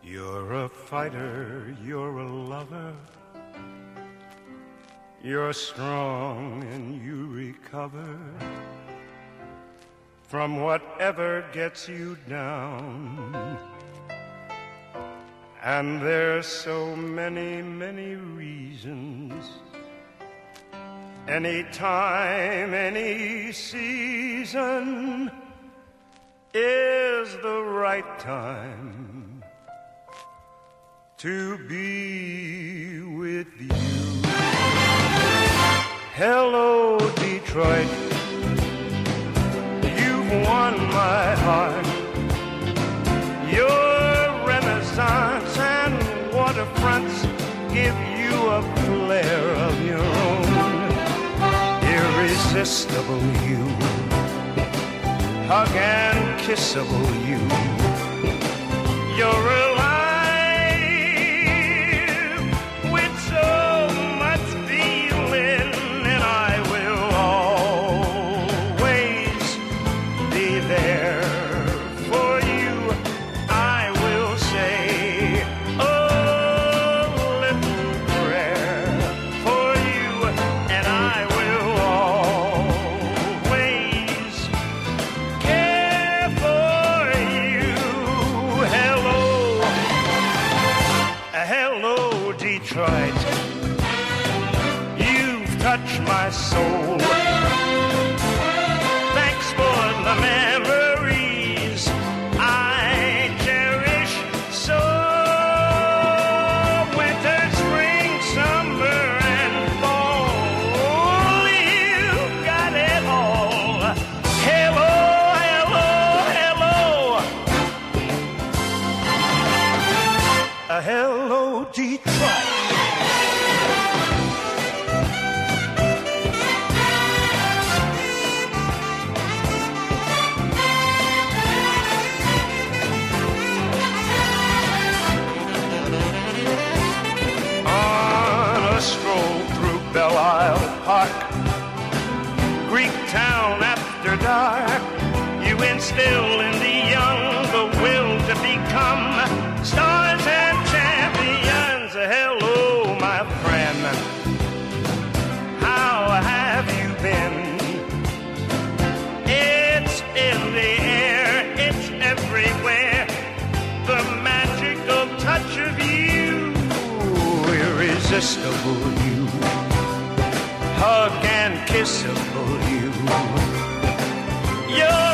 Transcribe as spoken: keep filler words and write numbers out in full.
You're a fighter, you're a lover. You're strong and you recover from whatever gets you down. And there's so many, many reasons. Any time, any season is the right time to be with you. Hello, Detroit, you've won my heart. Your Renaissance and waterfronts give you a flair of your own. Irresistible you, hug and kissable you. You're alive with so much feeling, and I will always be there for you. I will say a little prayer for you, and I will always care for you. Hello, hello, Detroit. You've touched my soul. Thanks for the memories I cherish so. Winter, spring, summer, and fall, you've got it all. Hello, hello, hello. Uh, hello, Detroit. On a stroll through Belle Isle Park, Greek town after dark, you instill in the young the will to become stars and champions. Hello, my friend, how have you been? It's in the air, it's everywhere, the magical touch of you, irresistible you, hug and kissable you. You're